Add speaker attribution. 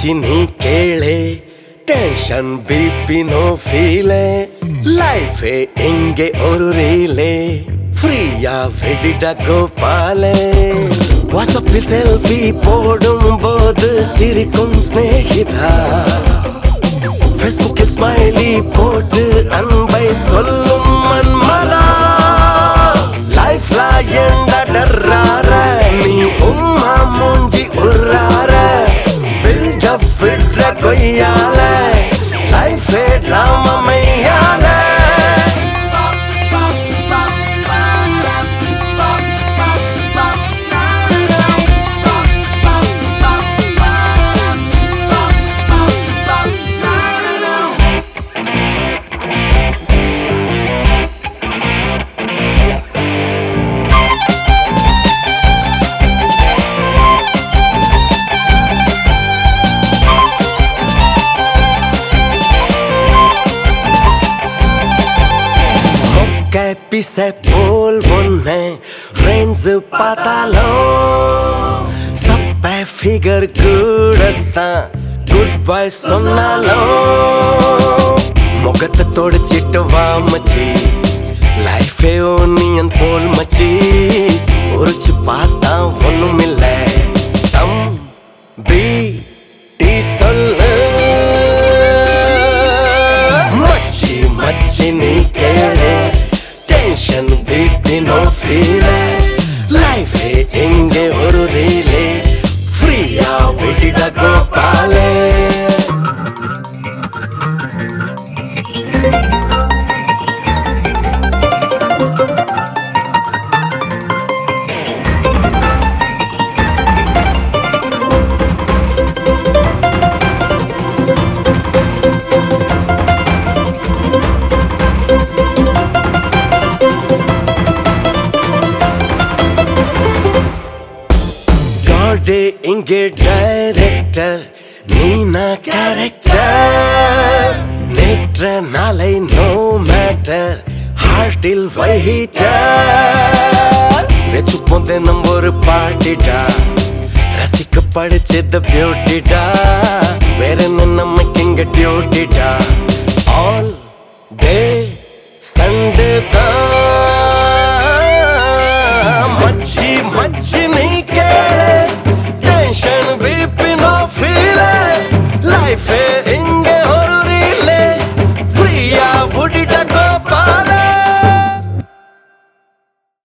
Speaker 1: மச்சி நீ கேளே tension BP no ஃபீலே லைஃபே இங்கே ஒரு ரீலே ஃப்ரீயா வெடிடா கோபாலே வாட்ஸ்அப் செல்ஃபி போடும் போது சிரிக்கும் ஸ்நேகிதா ஃபேஸ்புக்கில் ஸ்மைலி போட்டு அன்பை சொல்லும் மன்மதா லைஃப்ல ஏண்டா டர்றார நீ உம்மா மூஞ்சி உர்றார பில்டப் விட்ற கொய்யால லைஃபே டிராமா மையால பிசை போல் ஒன்னை ஃப்ரெண்ட்ஸ் பார்த்தாலும் சப்ப ஃபிகர் கூடத்தான் குட் பை சொன்னாலும் முகத்தை தொடச்சிட்டு வா மச்சி லைஃபே ஒன்னியன் போல் மச்சி உரிச்சு பார்த்தா ஒண்ணும் இல்லை தம் பி டி சொல்லு மச்சி மச்சி நீ கேளு டென்ஷன் பிபி நோ ஃபீலே லைஃபே இங்கே ஒரு ரீலே ஃப்ரீயா விட்டுடா கோபாலே இங்கே டைரக்டர் நீனா கேரக்டர் நேற்ற நாளை நோ மேட்டர் ஹார்ட்டில் வைட்டர் வெச்சு போந்தே நம்ம ஒரு பாட்டிடா ரசிக்க படிச்சது பியூட்டிடா வேற என்ன நமக்கு இங்க டியூட்டிடா ஆல் டே சண்டே தான் மச்சி மச்சி நீ கேளு Tension, weeping, no feeling. Life